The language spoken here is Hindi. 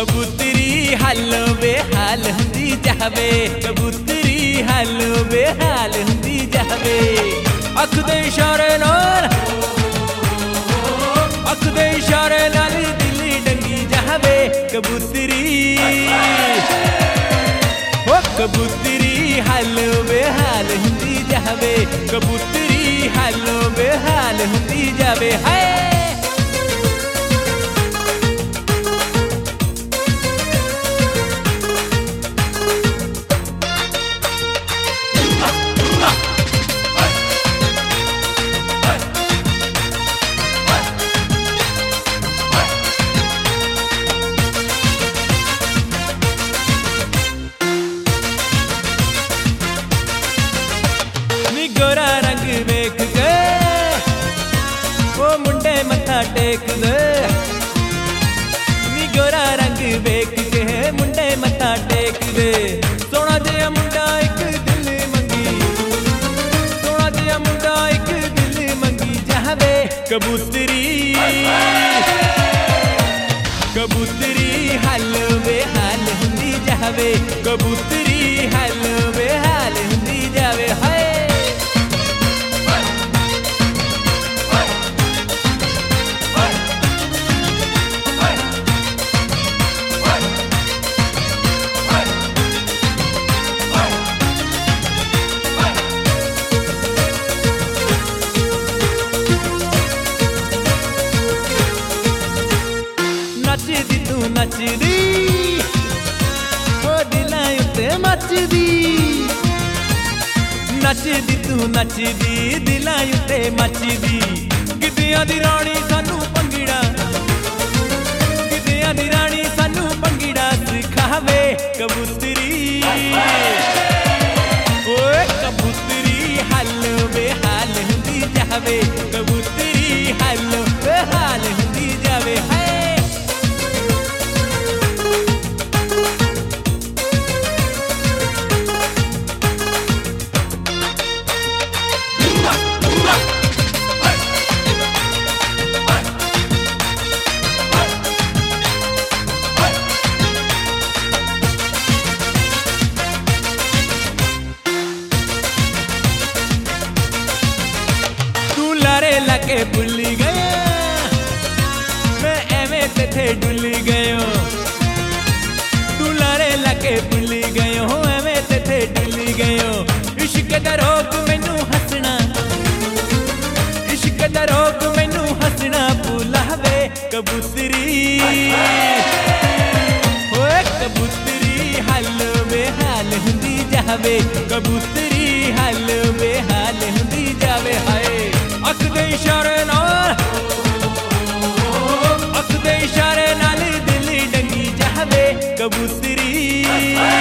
कबूतरी हालो बेहाल हुंदी जावे, कबूतरी हालो बेहाल हुंदी जावे। अख दे इशारे नाल, अख दे इशारे नाल दिल डंगी जावे। कबूतरी ओ कबूतरी हालो बेहाल हुंदी जावे, कबूतरी हालो बेहाल हुंदी जावे। हाय गोरा रंग वेख के वो मुंडे मत्था टेक दे, नी गोरा रंग वेख के मुंडे मत्था टेक दे। सोना जिहा मुंडा एक दिल मंगी, सोना जिहा मुंडा एक दिल मंगी जावे। कबूतरी कबूतरी हालो बेहाल हुंदी जावे, कबूतरी हालो बेहाल हुंदी जावे। हाय नचदी तू नचदी ओ दिलां उत्ते मचदी, नचदी तू नचदी दिलां उत्ते मचदी। गिद्धियां दी रानी सानू पंगड़ा, गिद्धियां दी रानी सानू पंगड़ा सिखावे। कबूतरी ओए कबूतरी हालो बेहाल हुंदी जावे, कबूतरी हालो बेहाल हुंदी जावे। हाय लगे भुली गया मैं एवें तेथे डुली गयो, तू लारे लगे भुली गयो एवें तेथे डुली गयो। इश्क दा रोग मैनू हसना, इश्क दा रोग मैनू हसना भुलावे। कबूतरी ओए कबूतरी हालो बेहाल हुंदी जावे, कबूतरी हालो बेहाल हुंदी जावे। हाय अख दे इशारे नाल, अख दे इशारे नाल दिल डंगी जावे। कबूतरी